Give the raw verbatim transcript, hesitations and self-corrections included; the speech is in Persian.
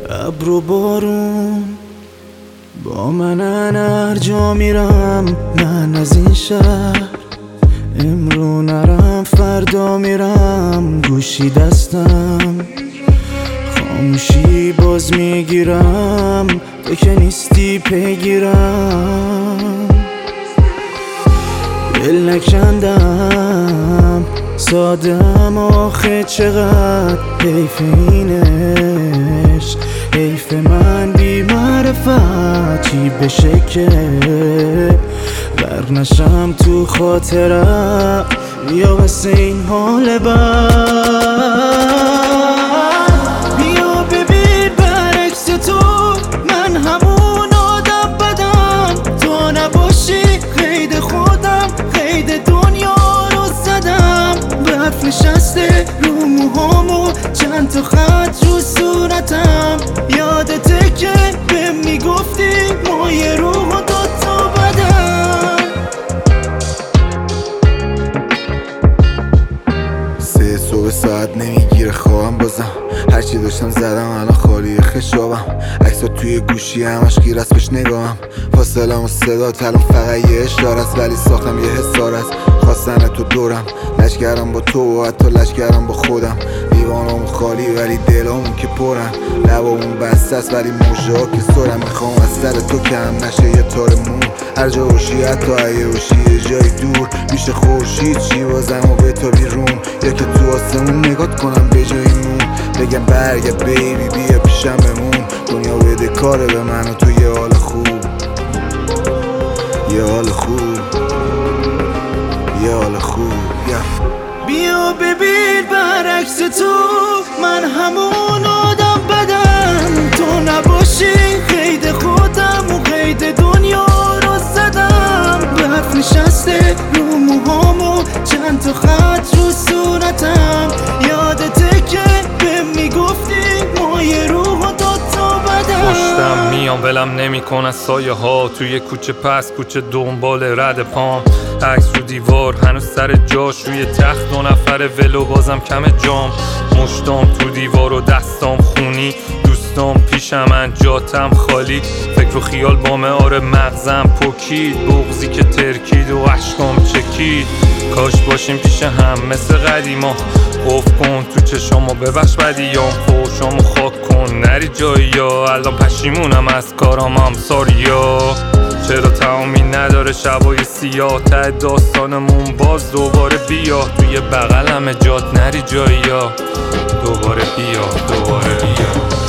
ابر و بارون با من هر جا میرم، من از این شهر امرو نرم فردا میرم. گوشی دستم خاموشی باز میگیرم، تو که نیستی پیگیرم. دل نکندم سادم آخه چقدر حیف اینش، حیف من بی معرفت چی بشه که غرق نشم تو خاطرم. بیا واسه این حال بد، بیا ببین برعکس تو من همون آدم بدم. تو نباشی قید خودم، قید دنیا رو زدم. برف نشسته رو موهامو، چند تا خط رو صورتم. یادته که بهم میگفتی ما یه روح و دوتا بدن. سه صبح ساعت نمیگیره خوابم، بازم هرچی داشتم زدم الان خالی خشابم. عکسا توی گوشی همش گیر است بهش نگاهم. فاصلم و صدا الان فقط یه اشاره است، ولی ساختم یه حسار است. خواستن تو دورم، لشگرم با تو و حتی لشگرم با خودم. لیوانامون خالی ولی دلامون که پرن، لبامون بسته است ولی موشه ها که سرم. میخوام از سر تو کم نشه یه تار مون، هر جا باشی حتی اگه باشی یه جای دور. میشه خورشید چی بازم و به تا بیرون، یا که تو آسمون نگات کنم به جای مون. بگم برگرد بیبی بیا پیشم بمون، دنیا بده کاره به من و تو یه حال خوب، یه حال خوب، یه حال خوب. yeah. بیا ببین برعکس تو من همون آدم بدم. تو نباشی قید خودم و قید دنیا رو زدم. برف نشسته رو موهامو، چند تا خط رو صورتم. یادته که بهم میگفتی ما یه روح و دوتا بدن. پشتم میام ولم نمیکن از سایه ها، توی کوچه پس کوچه دنبال رد پام. عکس رو دیوار هنوز سر جاش، روی تخت دو نفر ولو بازم کم جام. مشتام تو دیوار و دستام خونی، دوستام پیشم جاتم خالی. فکر و خیال بامه آره مغزم پوکید، بغضی که ترکید و عشقام چکید. کاش باشیم پیش هم مثل قدیما، قفل کن تو چشامو ببخش بدیام. فوشامو خاک کن نری جایی یا الان پشیمونم از کارام هم ساریا. چرا تمامی نداره شبای سیاه، ته داستانمون باز دوباره بیا. توی بغلم جات نری جایی یا دوباره بیا، دوباره بیا.